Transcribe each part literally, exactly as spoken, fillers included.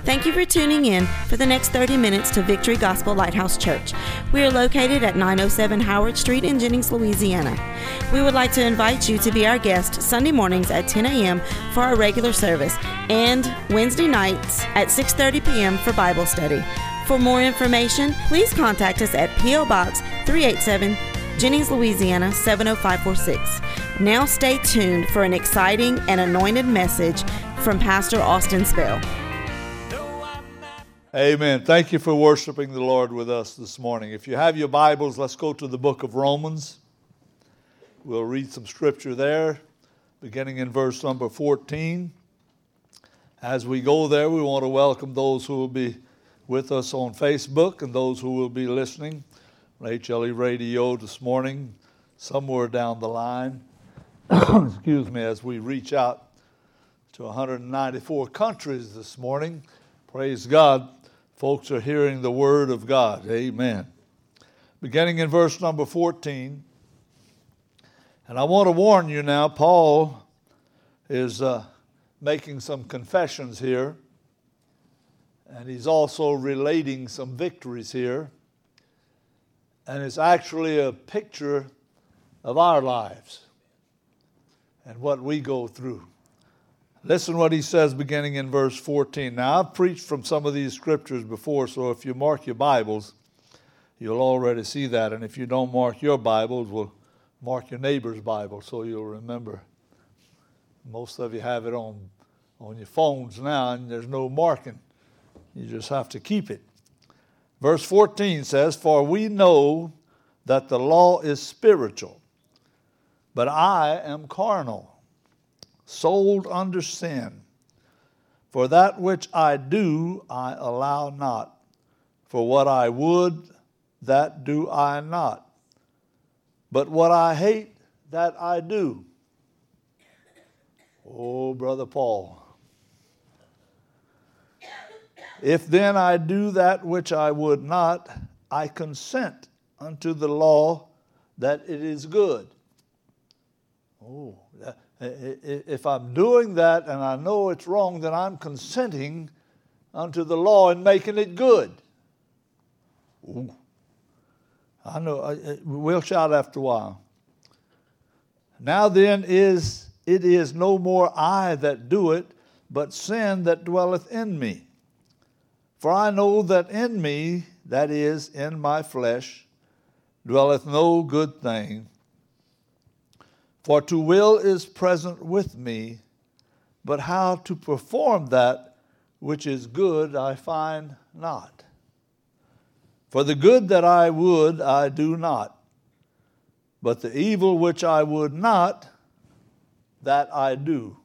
Thank you for tuning in for the next thirty minutes to Victory Gospel Lighthouse Church. We are located at nine oh seven Howard Street in Jennings, Louisiana. We would like to invite you to be our guest Sunday mornings at ten a.m. for our regular service and Wednesday nights at six thirty p.m. for Bible study. For more information, please contact us at P O. Box three eighty-seven, Jennings, Louisiana seven oh five four six. Now stay tuned for an exciting and anointed message from Pastor Austin Spell. Amen. Thank you for worshiping the Lord with us this morning. If you have your Bibles, let's go to the book of Romans. We'll read some scripture there, beginning in verse number fourteen. As we go there, we want to welcome those who will be with us on Facebook and those who will be listening on H L E Radio this morning, somewhere down the line. Excuse me, as we reach out to one hundred ninety-four countries this morning. Praise God. Folks are hearing the word of God. Amen. Beginning in verse number fourteen. And I want to warn you now, Paul is uh, making some confessions here. And he's also relating some victories here. And it's actually a picture of our lives and what we go through. Listen what he says beginning in verse fourteen. Now, I've preached from some of these scriptures before, so if you mark your Bibles, you'll already see that. And if you don't mark your Bibles, we'll mark your neighbor's Bible so you'll remember. Most of you have it on, on your phones now, and there's no marking. You just have to keep it. Verse fourteen says, "For we know that the law is spiritual, but I am carnal, sold under sin. For that which I do, I allow not. For what I would, that do I not. But what I hate, that I do." Oh, Brother Paul. "If then I do that which I would not, I consent unto the law that it is good." Oh, that, if I'm doing that and I know it's wrong, then I'm consenting unto the law and making it good. Ooh. I know, we'll shout after a while. "Now then is it is no more I that do it, but sin that dwelleth in me. For I know that in me, that is, in my flesh, dwelleth no good thing. For to will is present with me, but how to perform that which is good I find not. For the good that I would I do not, but the evil which I would not, that I do.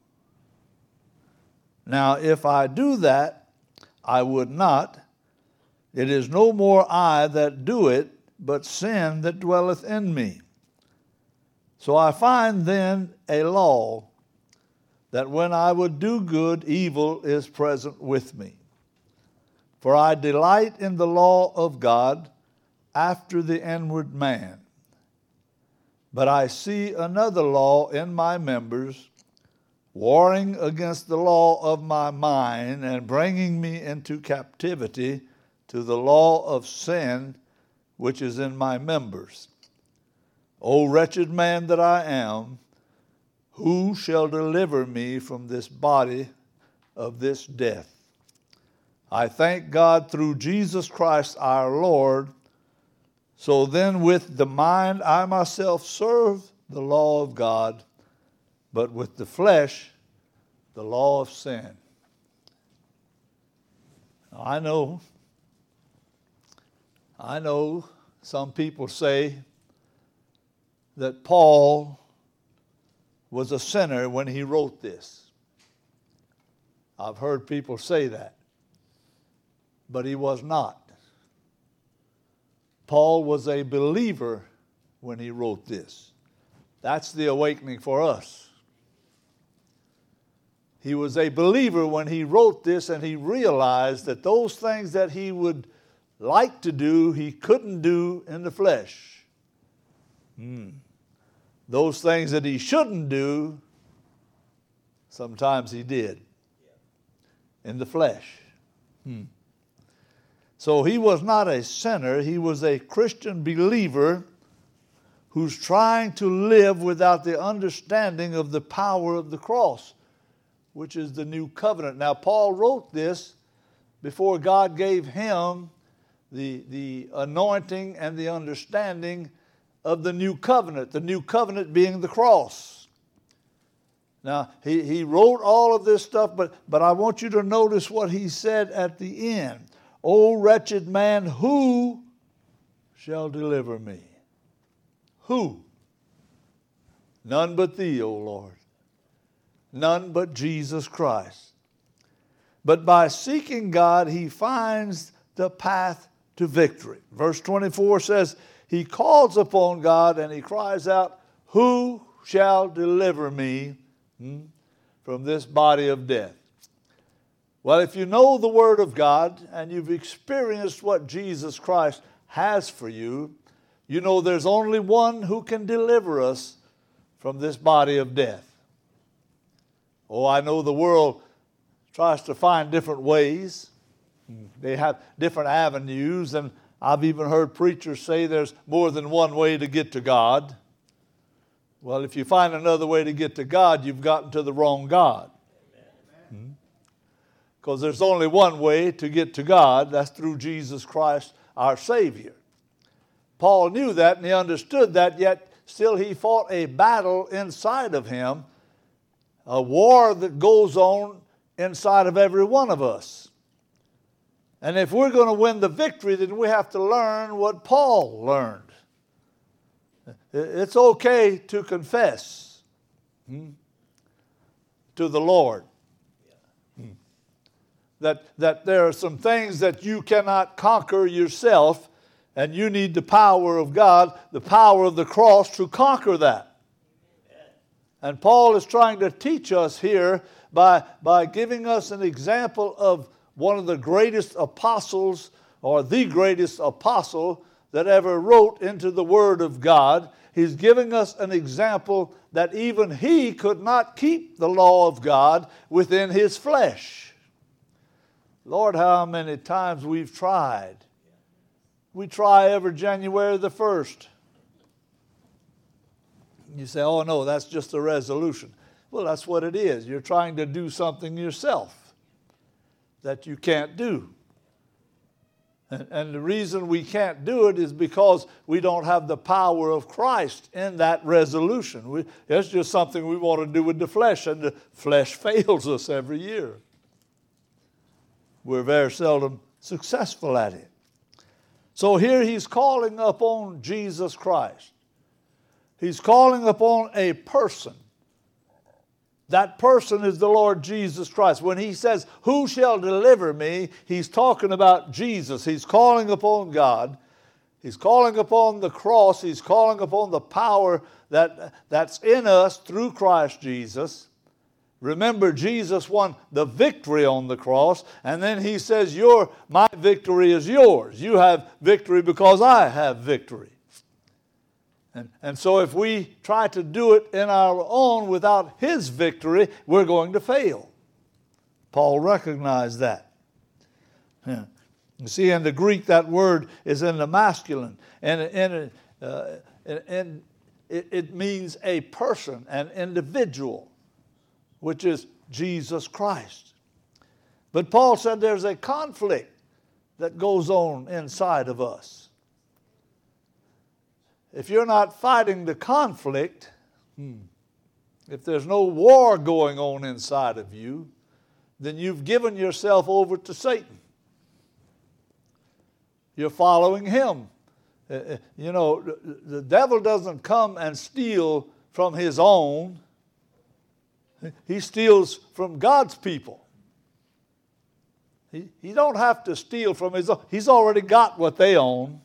Now if I do that I would not, it is no more I that do it, but sin that dwelleth in me. So I find then a law, that when I would do good, evil is present with me. For I delight in the law of God after the inward man. But I see another law in my members, warring against the law of my mind, and bringing me into captivity to the law of sin which is in my members. O wretched man that I am, who shall deliver me from this body of this death? I thank God through Jesus Christ our Lord. So then with the mind I myself serve the law of God, but with the flesh the law of sin." Now, I know, I know some people say that Paul was a sinner when he wrote this. I've heard people say that. But he was not. Paul was a believer when he wrote this. That's the awakening for us. He was a believer when he wrote this, and he realized that those things that he would like to do, he couldn't do in the flesh. Hmm. Those things that he shouldn't do, sometimes he did in the flesh. Hmm. So he was not a sinner. He was a Christian believer who's trying to live without the understanding of the power of the cross, which is the new covenant. Now, Paul wrote this before God gave him the, the anointing and the understanding of the new covenant, the new covenant being the cross. Now, he, he wrote all of this stuff, but, but I want you to notice what he said at the end. O wretched man, who shall deliver me? Who? None but thee, O Lord. None but Jesus Christ. But by seeking God, he finds the path to victory. Verse twenty-four says, he calls upon God and he cries out, who shall deliver me hmm, from this body of death? Well, if you know the Word of God and you've experienced what Jesus Christ has for you, you know there's only one who can deliver us from this body of death. Oh, I know the world tries to find different ways. They have different avenues, and I've even heard preachers say there's more than one way to get to God. Well, if you find another way to get to God, you've gotten to the wrong God. Because there's only one way to get to God. That's through Jesus Christ, our Savior. Paul knew that and he understood that, yet still he fought a battle inside of him, a war that goes on inside of every one of us. And if we're going to win the victory, then we have to learn what Paul learned. It's okay to confess hmm, to the Lord hmm, that, that there are some things that you cannot conquer yourself, and you need the power of God, the power of the cross to conquer that. And Paul is trying to teach us here by, by giving us an example of one of the greatest apostles, or the greatest apostle that ever wrote into the Word of God. He's giving us an example that even he could not keep the law of God within his flesh. Lord, how many times we've tried. We try every January the first. You say, oh no, that's just a resolution. Well, that's what it is. You're trying to do something yourself that you can't do. And, and the reason we can't do it is because we don't have the power of Christ in that resolution. We, it's just something we want to do with the flesh, and the flesh fails us every year. We're very seldom successful at it. So here he's calling upon Jesus Christ. He's calling upon a person. That person is the Lord Jesus Christ. When he says, who shall deliver me? He's talking about Jesus. He's calling upon God. He's calling upon the cross. He's calling upon the power that, that's in us through Christ Jesus. Remember, Jesus won the victory on the cross, and then he says, Your, my victory is yours. You have victory because I have victory. And, and so if we try to do it in our own without his victory, we're going to fail. Paul recognized that. Yeah. You see, in the Greek, that word is in the masculine. And, and, uh, and it, it means a person, an individual, which is Jesus Christ. But Paul said there's a conflict that goes on inside of us. If you're not fighting the conflict, hmm, if there's no war going on inside of you, then you've given yourself over to Satan. You're following him. Uh, you know, the, the devil doesn't come and steal from his own. He steals from God's people. He, he don't have to steal from his own. He's already got what they own.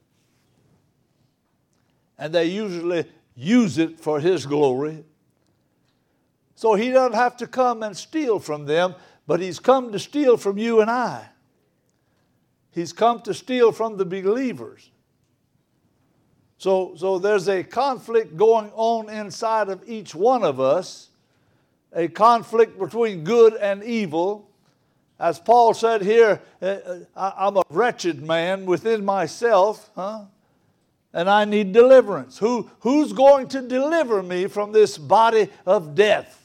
And they usually use it for his glory. So he doesn't have to come and steal from them, but he's come to steal from you and I. He's come to steal from the believers. So, so there's a conflict going on inside of each one of us, a conflict between good and evil, As Paul said here, I'm a wretched man within myself, huh? And I need deliverance. Who, who's going to deliver me from this body of death?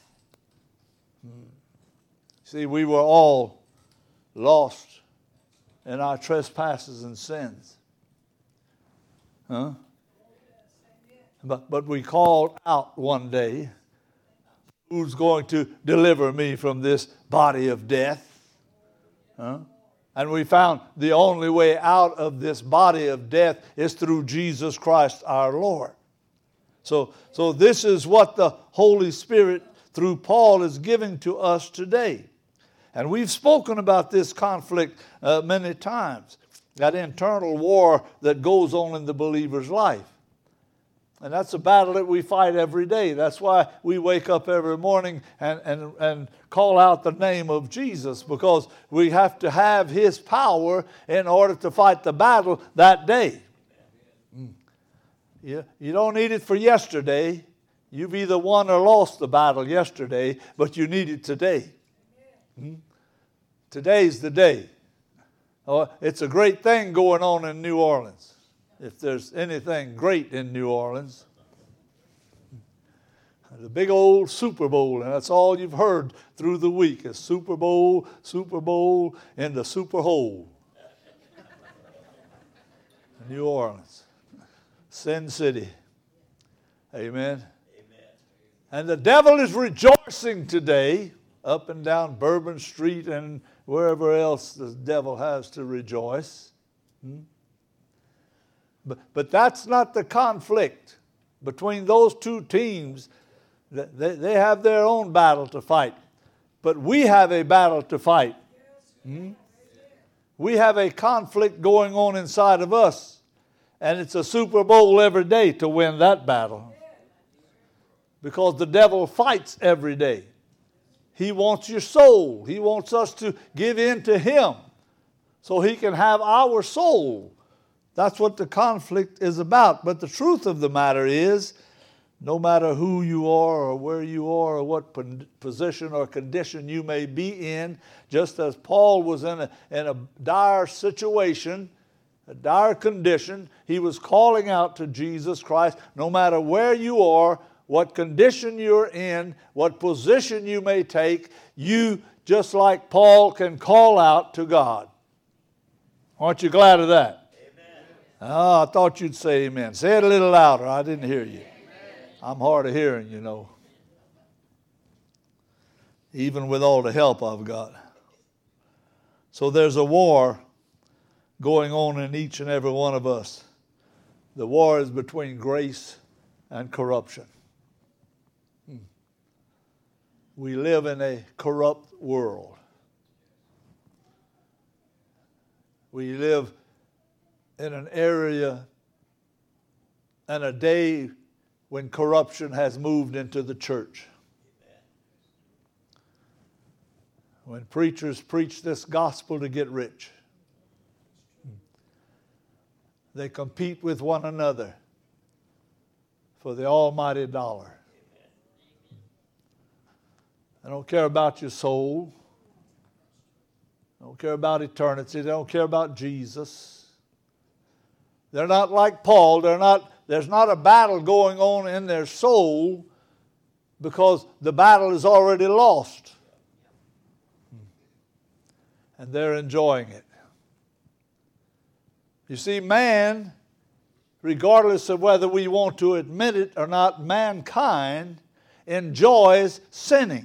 See, we were all lost in our trespasses and sins. Huh? But, but we called out one day, who's going to deliver me from this body of death? Huh? And we found the only way out of this body of death is through Jesus Christ our Lord. So, so this is what the Holy Spirit through Paul is giving to us today. And we've spoken about this conflict uh, many times, that internal war that goes on in the believer's life. And that's a battle that we fight every day. That's why we wake up every morning and, and, and call out the name of Jesus, because we have to have His power in order to fight the battle that day. You, you don't need it for yesterday. You've either won or lost the battle yesterday, but you need it today. Hmm? Today's the day. Oh, it's a great thing going on in New Orleans. If there's anything great in New Orleans, the big old Super Bowl, and that's all you've heard through the week is Super Bowl, Super Bowl, in the Super Hole. New Orleans, Sin City. Amen. Amen. And the devil is rejoicing today up and down Bourbon Street and wherever else the devil has to rejoice. Hmm? But, but that's not the conflict between those two teams. They, they have their own battle to fight. But we have a battle to fight. Hmm? We have a conflict going on inside of us. And it's a Super Bowl every day to win that battle. Because the devil fights every day. He wants your soul. He wants us to give in to him so he can have our soul. That's what the conflict is about. But the truth of the matter is, no matter who you are or where you are or what position or condition you may be in, just as Paul was in a, in a dire situation, a dire condition, he was calling out to Jesus Christ. No matter where you are, what condition you're in, what position you may take, you, just like Paul, can call out to God. Aren't you glad of that? Oh, I thought you'd say amen. Say it a little louder. I didn't hear you. Amen. I'm hard of hearing, you know. Even with all the help I've got. So there's a war going on in each and every one of us. The war is between grace and corruption. Hmm. We live in a corrupt world. We live in an area and a day when corruption has moved into the church. When preachers preach this gospel to get rich, they compete with one another for the almighty dollar. They don't care about your soul. They don't care about eternity. They don't care about Jesus. They're not like Paul. They're not, there's not a battle going on in their soul because the battle is already lost. And they're enjoying it. You see, man, regardless of whether we want to admit it or not, mankind enjoys sinning.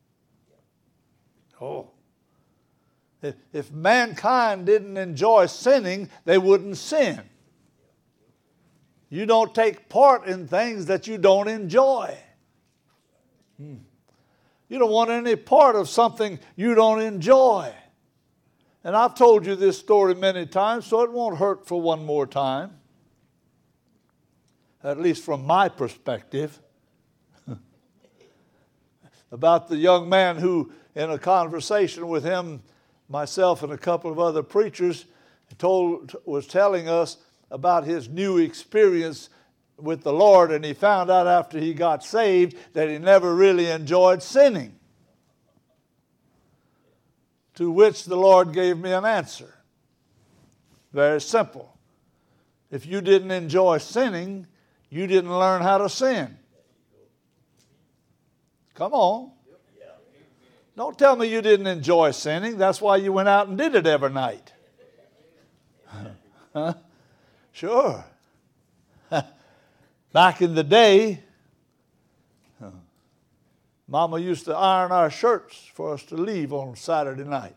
Oh. If, if mankind didn't enjoy sinning, they wouldn't sin. You don't take part in things that you don't enjoy. Hmm. You don't want any part of something you don't enjoy. And I've told you this story many times, so it won't hurt for one more time. At least from my perspective. About the young man who, in a conversation with him, myself and a couple of other preachers, told, was telling us about his new experience with the Lord, and he found out after he got saved that he never really enjoyed sinning. To which the Lord gave me an answer. Very simple. If you didn't enjoy sinning, you didn't learn how to sin. Come on. Don't tell me you didn't enjoy sinning. That's why you went out and did it every night. Huh? Sure. Back in the day, Mama used to iron our shirts for us to leave on Saturday night.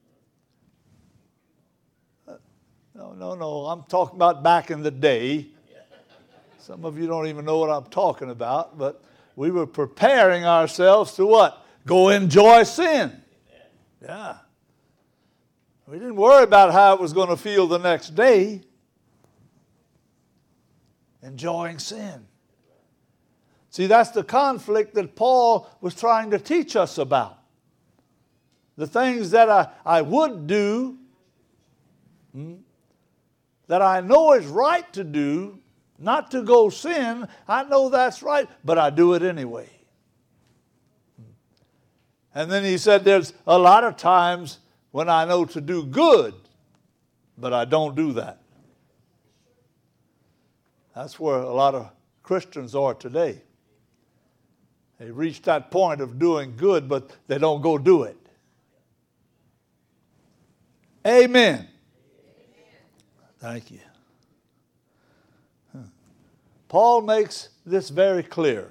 No, no, no. I'm talking about back in the day. Some of you don't even know what I'm talking about, but we were preparing ourselves to what? Go enjoy sin. Yeah. We didn't worry about how it was going to feel the next day. Enjoying sin. See, that's the conflict that Paul was trying to teach us about. The things that I, I would do, hmm, that I know is right to do, not to go sin, I know that's right, but I do it anyway. And then he said there's a lot of times when I know to do good, but I don't do that. That's where a lot of Christians are today. They reach that point of doing good, but they don't go do it. Amen. Amen. Thank you. Huh. Paul makes this very clear.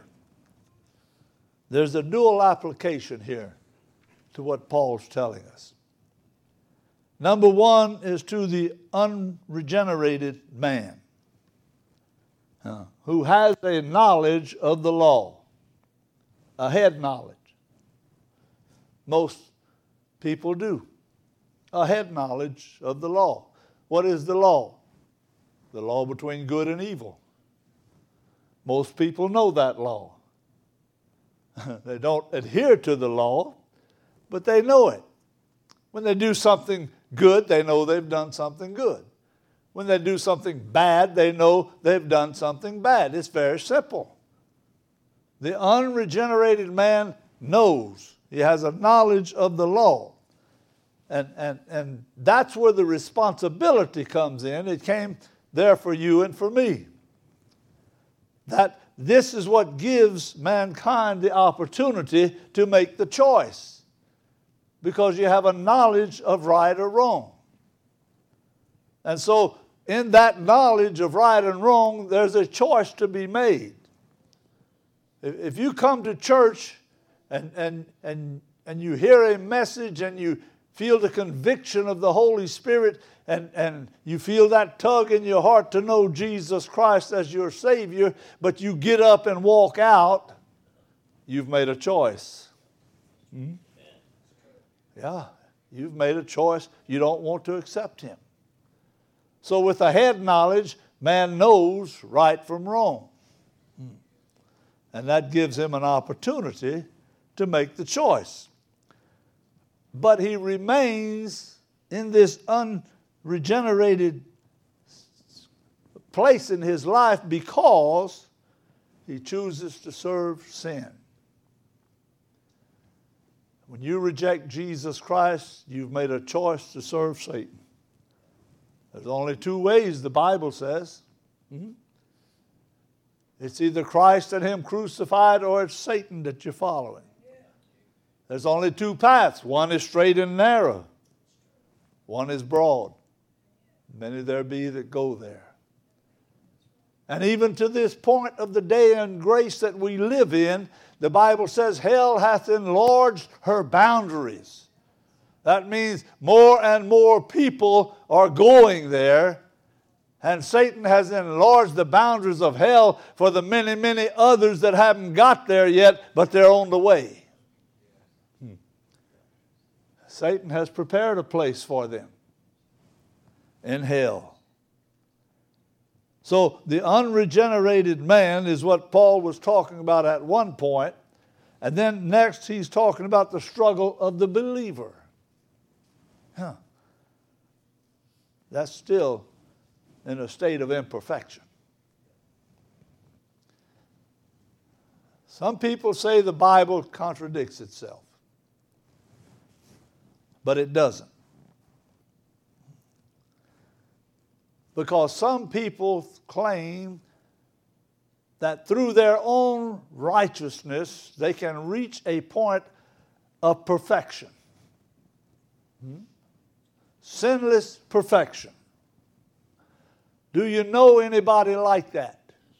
There's a dual application here to what Paul's telling us. Number one is to the unregenerated man uh, who has a knowledge of the law, a head knowledge. Most people do. A head knowledge of the law. What is the law? The law between good and evil. Most people know that law. They don't adhere to the law, but they know it. When they do something good, they know they've done something good. When they do something bad, they know they've done something bad. It's very simple. The unregenerated man knows. He has a knowledge of the law. And, and, and that's where the responsibility comes in. It came there for you and for me. That this is what gives mankind the opportunity to make the choice. Because you have a knowledge of right or wrong. And so in that knowledge of right and wrong, there's a choice to be made. If you come to church and, and, and, and you hear a message and you feel the conviction of the Holy Spirit and, and you feel that tug in your heart to know Jesus Christ as your Savior, but you get up and walk out, you've made a choice. Hmm? Yeah, you've made a choice. You don't want to accept Him. So with a head knowledge, man knows right from wrong. Hmm. And that gives him an opportunity to make the choice. But he remains in this unregenerated place in his life because he chooses to serve sin. When you reject Jesus Christ, you've made a choice to serve Satan. There's only two ways, the Bible says. Mm-hmm. It's either Christ and Him crucified, or it's Satan that you're following. There's only two paths. One is straight and narrow. One is broad. Many there be that go there. And even to this point of the day and grace that we live in, the Bible says hell hath enlarged her boundaries. That means more and more people are going there, and Satan has enlarged the boundaries of hell for the many, many others that haven't got there yet, but they're on the way. Hmm. Satan has prepared a place for them in hell. So the unregenerated man is what Paul was talking about at one point, and then next he's talking about the struggle of the believer. Huh. That's still in a state of imperfection. Some people say the Bible contradicts itself. but it doesn't. Because some people claim that through their own righteousness they can reach a point of perfection. Hmm? Sinless perfection. Do you know anybody like that?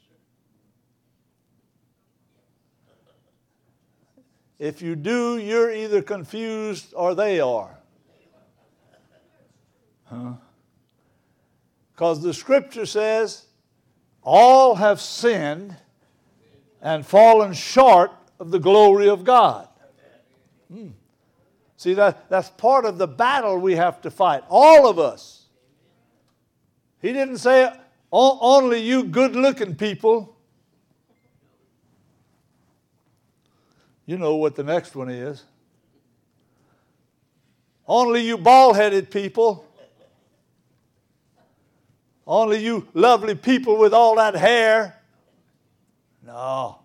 If you do, you're either confused or they are. Huh? Because the scripture says, all have sinned and fallen short of the glory of God. Hmm. See, that, that's part of the battle we have to fight. All of us. He didn't say, only you good-looking people. You know what the next one is. Only you bald-headed people. Only you lovely people with all that hair. No.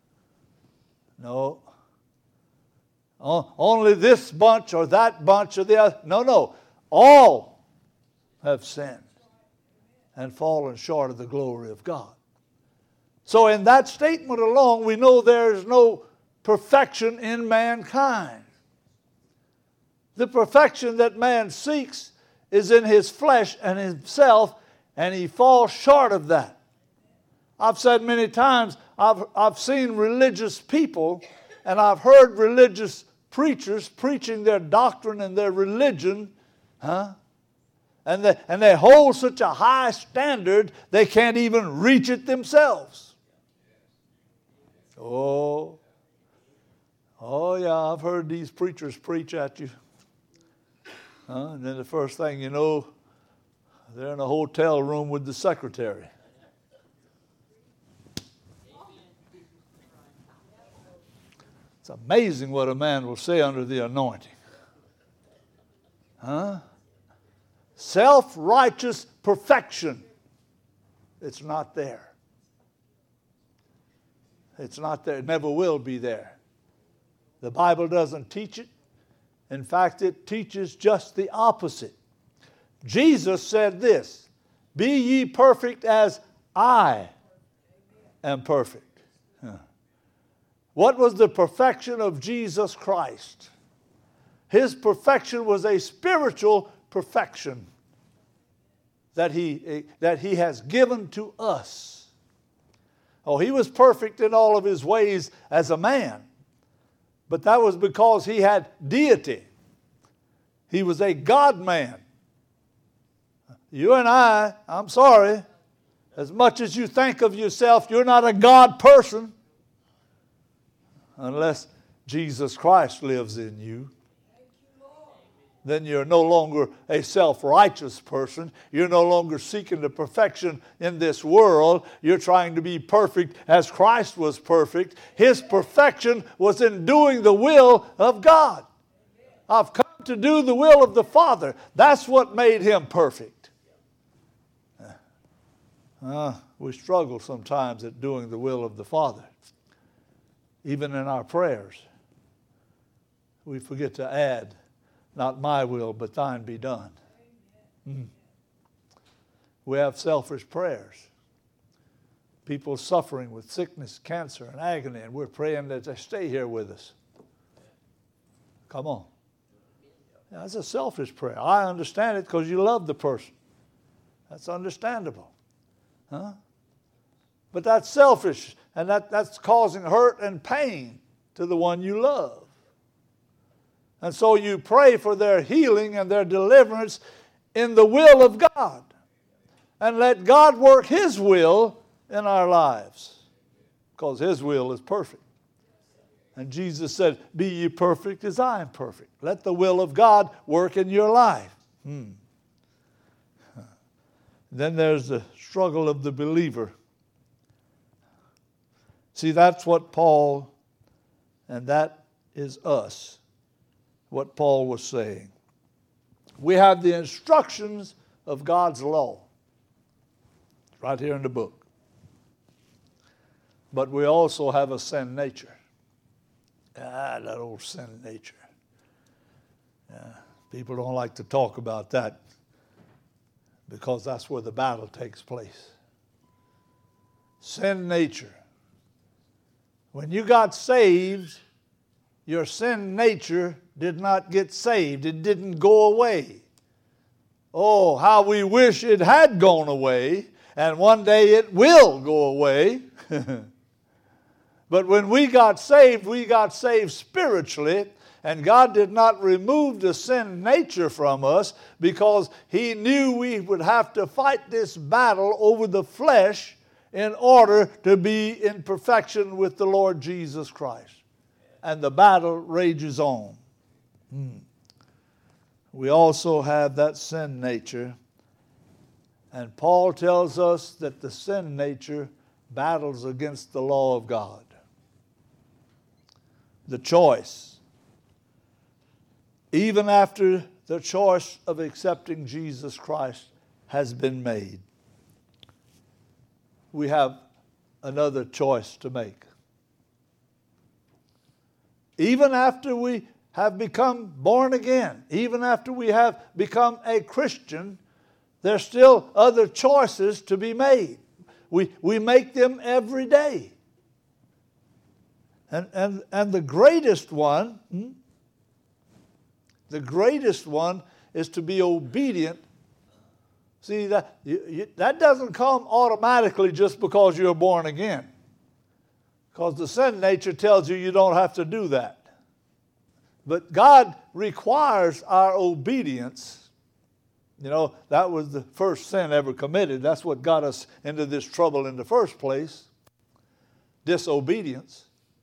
No. O- only this bunch or that bunch or the other. No, no. All have sinned and fallen short of the glory of God. So in that statement alone, we know there is no perfection in mankind. The perfection that man seeks is in his flesh and himself, and he falls short of that. I've said many times, I've, I've seen religious people, and I've heard religious preachers preaching their doctrine and their religion, huh? And they, and they hold such a high standard, they can't even reach it themselves. Oh, oh yeah, I've heard these preachers preach at you. Huh? And then the first thing you know, they're in a hotel room with the secretary. It's amazing what a man will say under the anointing. Huh? Self-righteous perfection. It's not there. It's not there. It never will be there. The Bible doesn't teach it. In fact, it teaches just the opposite. Jesus said this, "Be ye perfect as I am perfect." Huh. What was the perfection of Jesus Christ? His perfection was a spiritual perfection that he, that he has given to us. Oh, he was perfect in all of his ways as a man, but that was because he had deity. He was a God-man. You and I, I'm sorry, as much as you think of yourself, you're not a God person unless Jesus Christ lives in you. Then you're no longer a self-righteous person. You're no longer seeking the perfection in this world. You're trying to be perfect as Christ was perfect. His perfection was in doing the will of God. I've come to do the will of the Father. That's what made him perfect. Uh, we struggle sometimes at doing the will of the Father. Even in our prayers, we forget to add, "Not my will, but thine be done." Mm. We have selfish prayers. People suffering with sickness, cancer, and agony, and we're praying that they stay here with us. Come on. That's a selfish prayer. I understand it because you love the person. That's understandable. Huh? But that's selfish, and that, that's causing hurt and pain to the one you love. And so you pray for their healing and their deliverance in the will of God. And let God work his will in our lives, because his will is perfect. And Jesus said, "Be ye perfect as I am perfect." Let the will of God work in your life. Hmm. Then there's the struggle of the believer. See, that's what Paul, and that is us, what Paul was saying. We have the instructions of God's law right here in the book. But we also have a sin nature. Ah, that old sin nature. Yeah. People don't like to talk about that because that's where the battle takes place. Sin nature. When you got saved, your sin nature did not get saved. It didn't go away. Oh, how we wish it had gone away, and one day it will go away. But when we got saved, we got saved spiritually, and God did not remove the sin nature from us because He knew we would have to fight this battle over the flesh in order to be in perfection with the Lord Jesus Christ. And the battle rages on. Hmm. We also have that sin nature. And Paul tells us that the sin nature battles against the law of God. The choice. Even after the choice of accepting Jesus Christ has been made, we have another choice to make. Even after we have become born again, even after we have become a Christian, there's still other choices to be made. We, we make them every day. And, and, and the greatest one, hmm, the greatest one is to be obedient. See, that, you, you, that doesn't come automatically just because you're born again. Because the sin nature tells you you don't have to do that. But God requires our obedience. You know, that was the first sin ever committed. That's what got us into this trouble in the first place. Disobedience.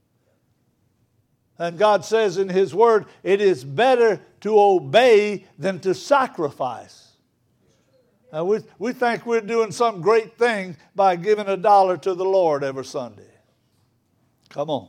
And God says in His Word, it is better to obey than to sacrifice. And we, we think we're doing some great thing by giving a dollar to the Lord every Sunday. Come on.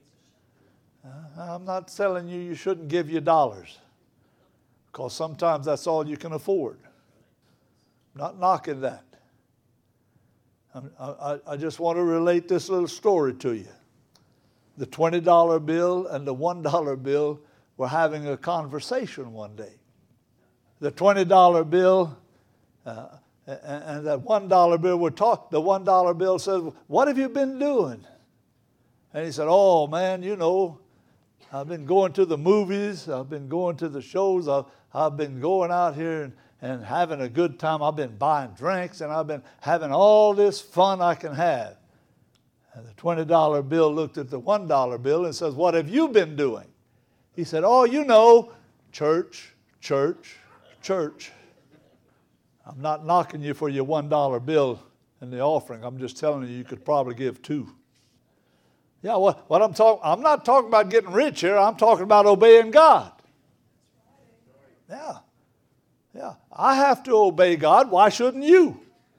I'm not telling you you shouldn't give your dollars, because sometimes that's all you can afford. I'm not knocking that. I'm, I, I just want to relate this little story to you. The twenty dollar bill and the one dollar bill were having a conversation one day. The twenty dollar bill uh, and, and that one dollar bill were talk. The one dollar bill says, "What have you been doing?" And he said, "Oh man, you know, I've been going to the movies. I've been going to the shows. I've, I've been going out here and, and having a good time. I've been buying drinks and I've been having all this fun I can have." And the twenty dollar bill looked at the one dollar bill and says, "What have you been doing?" He said, "Oh, you know, church, church, church." I'm not knocking you for your one dollar bill and the offering. I'm just telling you you could probably give two. Yeah, what, what I'm talking, I'm not talking about getting rich here. I'm talking about obeying God. Yeah. Yeah. I have to obey God. Why shouldn't you?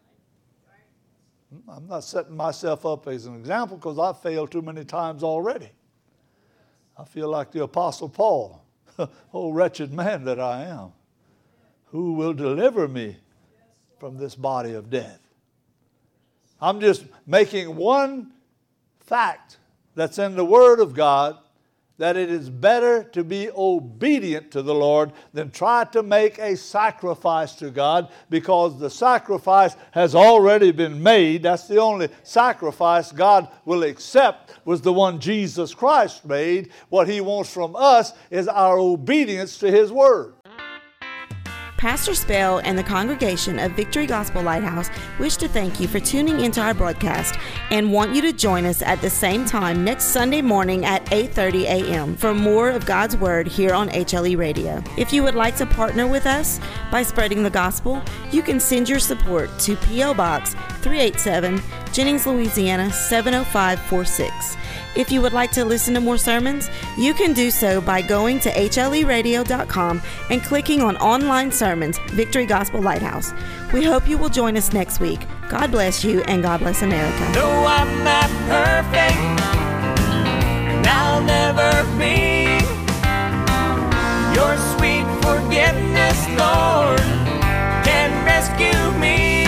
I'm not setting myself up as an example because I've failed too many times already. I feel like the Apostle Paul. Oh, wretched man that I am. Who will deliver me from this body of death? I'm just making one fact that's in the Word of God, that it is better to be obedient to the Lord than try to make a sacrifice to God, because the sacrifice has already been made. That's the only sacrifice God will accept, was the one Jesus Christ made. What He wants from us is our obedience to His Word. Pastor Spell and the congregation of Victory Gospel Lighthouse wish to thank you for tuning into our broadcast and want you to join us at the same time next Sunday morning at eight thirty a.m. for more of God's Word here on H L E Radio. If you would like to partner with us by spreading the gospel, you can send your support to P O. Box three eighty-seven, Jennings, Louisiana seven oh five four six. If you would like to listen to more sermons, you can do so by going to H L E radio dot com and clicking on Online Sermons, Victory Gospel Lighthouse. We hope you will join us next week. God bless you, and God bless America. No, I'm not perfect, and I'll never be. Your sweet forgiveness, Lord, can rescue me.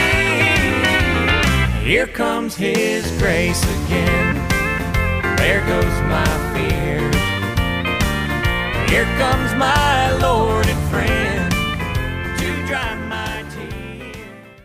Here comes His grace again. There goes my fear. Here comes my Lord and friend.